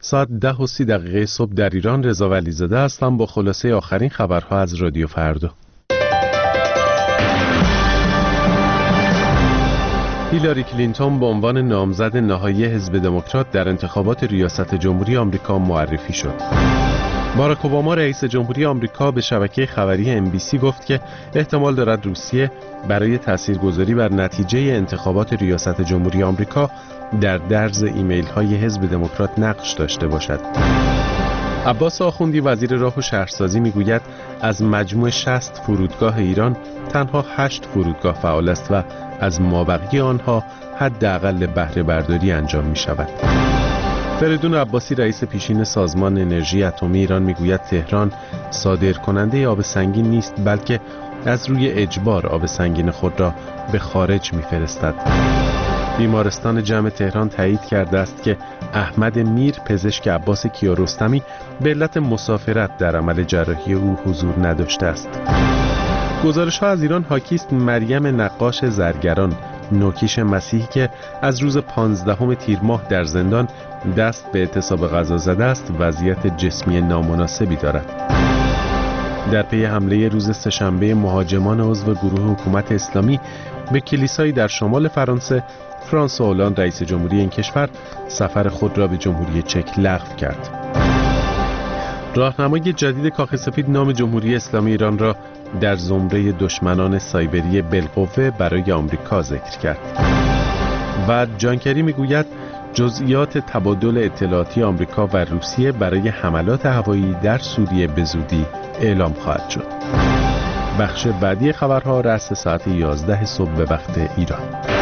ساعت 10:30 صبح در ایران. رضا ولیزاده هستم با خلاصه آخرین خبرها از رادیو فردا. هیلاری کلینتون به عنوان نامزد نهایی حزب دموکرات در انتخابات ریاست جمهوری آمریکا معرفی شد. باراک اوباما رئیس جمهوری آمریکا به شبکه خبری NBC گفت که احتمال دارد روسیه برای تاثیرگذاری بر نتیجه انتخابات ریاست جمهوری آمریکا در درز ایمیل‌های حزب دموکرات نقش داشته باشد. عباس آخوندی وزیر راه و شهرسازی میگوید از مجموع 60 فرودگاه ایران تنها 8 فرودگاه فعال است و از مابقی آنها حداقل بهره برداری انجام می شود. فریدون عباسی رئیس پیشین سازمان انرژی اتمی ایران میگوید تهران صادرکننده آب سنگین نیست، بلکه از روی اجبار آب سنگین خود را به خارج میفرستد. بیمارستان جمع تهران تایید کرده است که احمد میر پزشک عباس کیارستمی به علت مسافرت در عمل جراحی او حضور نداشته است. گزارش‌ها از ایران حاکی است مریم نقاش زرگران، نوکیش مسیحی که از روز 15 تیر ماه در زندان دست به اعتصاب غذا زده است، وضعیت جسمی نامناسبی دارد. در پی حمله روز سه‌شنبه مهاجمان عضو گروه حکومت اسلامی به کلیسایی در شمال فرانسه، فرانسوا هولند رئیس جمهوری این کشور سفر خود را به جمهوری چک لغو کرد. راهنمای جدید کاخ سفید نام جمهوری اسلامی ایران را در زمره دشمنان سایبری بالقوه برای آمریکا ذکر کرد. و جان کری میگوید جزئیات تبادل اطلاعاتی آمریکا و روسیه برای حملات هوایی در سوریه به زودی اعلام خواهد شد. بخش بعدی خبرها رأس ساعت 11 صبح به وقت ایران.